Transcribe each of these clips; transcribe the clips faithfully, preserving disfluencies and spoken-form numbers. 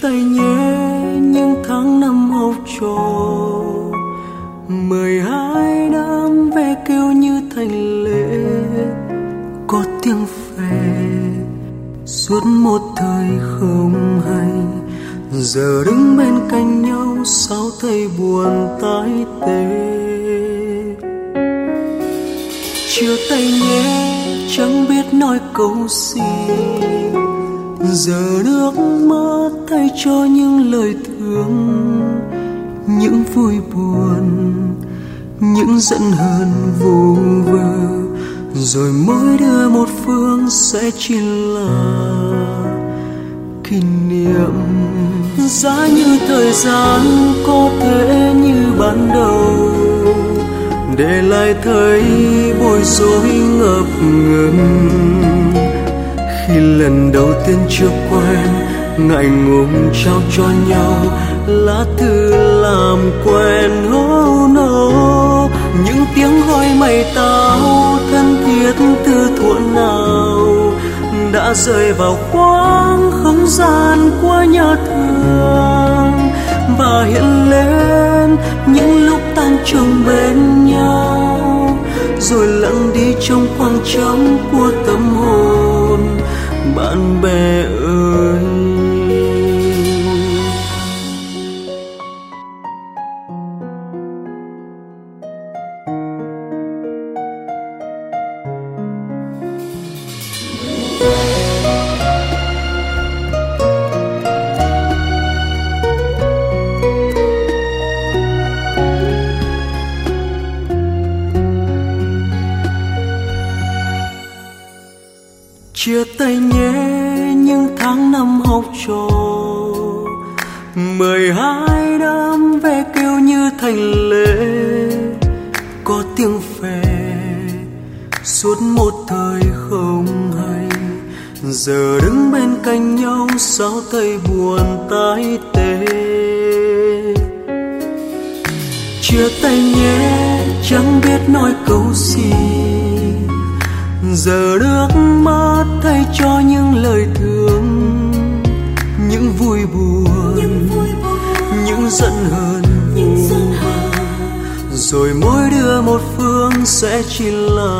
tay nhé những tháng năm học trò, mười hai năm ve kêu như thành lễ, có tiếng phè suốt một thời không hay. Giờ đứng bên cạnh nhau sao thấy buồn tái tê. Chia tay nhé chẳng biết nói câu gì, giờ nước mắt thay cho những lời thương, những vui buồn, những giận hờn vô vơ, rồi mỗi đứa một phương sẽ chỉ là kỷ niệm. Giá như thời gian có thể như ban đầu, để lại thấy bối rối ngập ngừng. Khi lần đầu tiên chưa quen, ngại ngùng trao cho nhau lá thư làm quen. Oh no, những tiếng gọi mày tao thân thiết từ thuở nào đã rơi vào khoảng không gian của nhà thương, và hiện lên những lúc tan trường bên nhau, rồi lặng đi trong khoảng trống của tâm hồn. Bạn bè ơi, chia tay nhé những tháng năm học trò, mười hai năm ve kêu như thành lễ, có tiếng phè suốt một thời không hay. Giờ đứng bên cạnh nhau sao thấy buồn tái tê. Chia tay nhé chẳng biết nói câu gì, giờ nước mắt thay cho những lời thương, những vui buồn, những, vui buồn, những giận hờn vô vơ, rồi mỗi đứa một phương sẽ chỉ là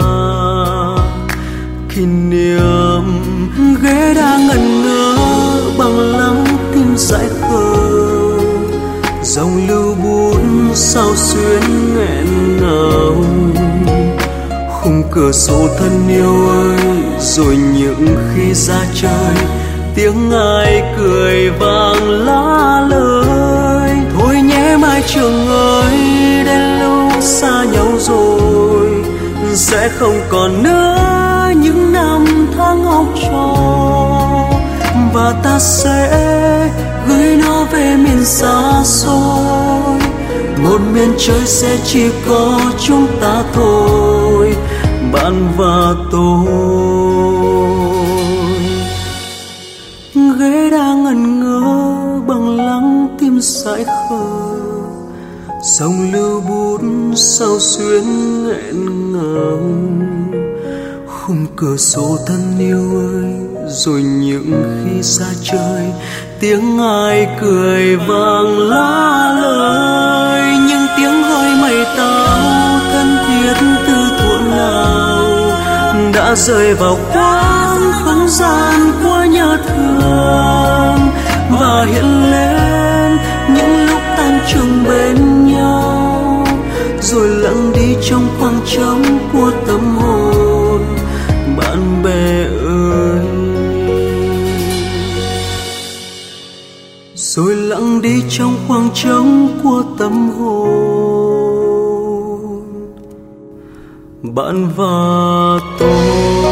kỷ niệm. Ghế đã ngẩn ngơ bằng lắng tim dại khờ, dòng lưu bút sao xuyến nghẹn ngào. Khung cửa sổ thân yêu ơi, rồi những khi ra chơi tiếng ai cười vang lá lời. Thôi nhé mai trường ơi, đến lúc xa nhau rồi sẽ không còn nữa những năm tháng học trò, và ta sẽ gửi nó về miền xa xôi. Một miền trời sẽ chỉ có chúng ta thôi, bạn và tôi. Ghế đã ngẩn ngơ bằng lắng tim dại khờ, dòng lưu bút sao xuyến nghẹn ngào. Khung cửa sổ thân yêu ơi, rồi những khi ra chơi tiếng ai cười vang lá lời. Những tiếng gọi mày tao thân thiết từ thuở nào đã rơi vào khoảng không gian của nhà thương, và hiện lên những lúc tan trường bên nhau, rồi lặng đi trong khoảng trống của tâm hồn. Bạn bè ơi, rồi lặng đi trong khoảng trống của tâm hồn. Bạn và tôi.